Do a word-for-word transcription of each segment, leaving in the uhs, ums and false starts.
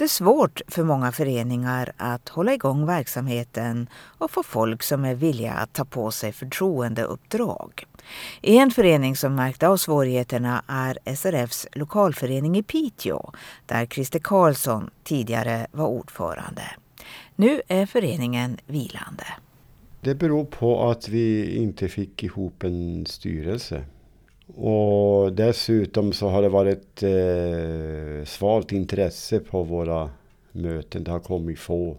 Det är svårt för många föreningar att hålla igång verksamheten och få folk som är villiga att ta på sig förtroendeuppdrag. En förening som märkte av svårigheterna är S R F:s lokalförening i Piteå, där Christer Karlsson tidigare var ordförande. Nu är föreningen vilande. Det beror på att vi inte fick ihop en styrelse. Och dessutom så har det varit eh, svalt intresse på våra möten. Det har kommit få.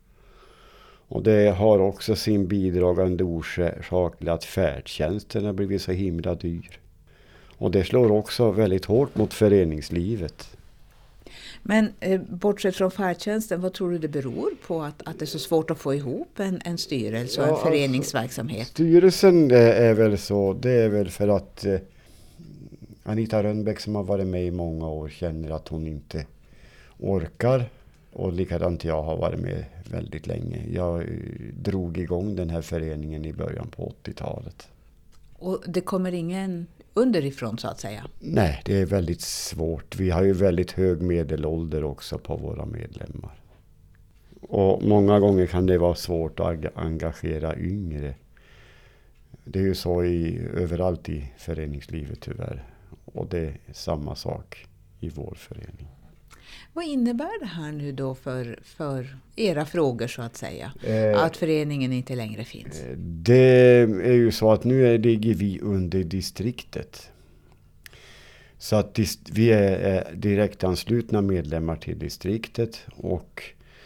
Och det har också sin bidragande orsak till att färdtjänsten har blivit så himla dyr. Och det slår också väldigt hårt mot föreningslivet. Men eh, bortsett från färdtjänsten, vad tror du det beror på att, att det är så svårt att få ihop en, en styrelse och en ja, föreningsverksamhet? Alltså, styrelsen är väl så, det är väl för att eh, Anita Rönnbäck som har varit med i många år känner att hon inte orkar. Och likadant jag har varit med väldigt länge. Jag eh, drog igång den här föreningen i början på åttiotalet. Och det kommer ingen underifrån så att säga? Nej, det är väldigt svårt. Vi har ju väldigt hög medelålder också på våra medlemmar. Och många gånger kan det vara svårt att engagera yngre. Det är ju så i, överallt i föreningslivet tyvärr. Och det är samma sak i vår förening. Vad innebär det här nu då för, för era frågor så att säga? Eh, att föreningen inte längre finns? Det är ju så att nu är, ligger vi under distriktet. Så att dist, vi är, är direktanslutna medlemmar till distriktet. Och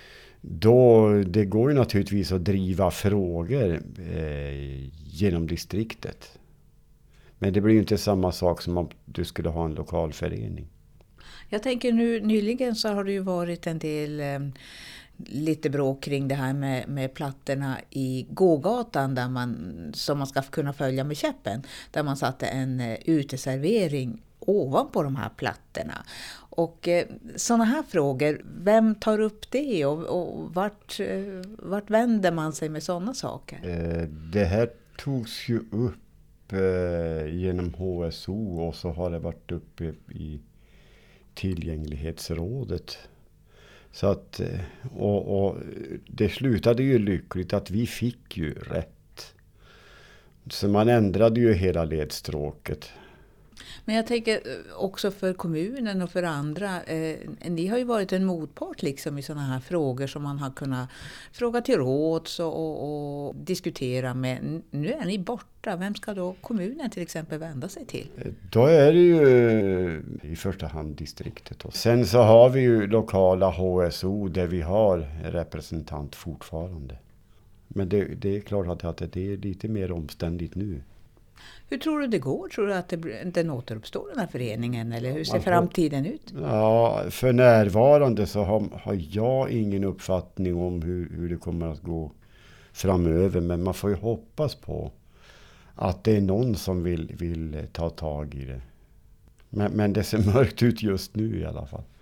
då, det går ju naturligtvis att driva frågor eh, genom distriktet. Men det blir ju inte samma sak som om du skulle ha en lokal förening. Jag tänker nu nyligen så har det ju varit en del eh, lite bråk kring det här med, med plattorna i gågatan där man, som man ska kunna följa med käppen. Där man satte en eh, uteservering ovanpå de här plattorna. Och eh, sådana här frågor, vem tar upp det och, och vart, eh, vart vänder man sig med sådana saker? Eh, det här togs ju upp eh, genom H S O och så har det varit uppe i tillgänglighetsrådet. Så att, och, och det slutade ju lyckligt att vi fick ju rätt. Så man ändrade ju hela ledstråket. Men jag tänker också för kommunen och för andra, eh, ni har ju varit en motpart liksom i sådana här frågor som man har kunnat fråga till råds och, och, och diskutera med. Nu är ni borta, vem ska då kommunen till exempel vända sig till? Då är det ju i första hand distriktet. Sen så har vi ju lokala H S O där vi har representant fortfarande. Men det, det är klart att, att det är lite mer omständigt nu. Hur tror du det går? Tror du att det, den återuppstår den här föreningen? Eller hur ser Man får, framtiden ut? Ja, för närvarande så har, har jag ingen uppfattning om hur, hur det kommer att gå framöver. Men man får ju hoppas på att det är någon som vill, vill ta tag i det. Men, men det ser mörkt ut just nu i alla fall.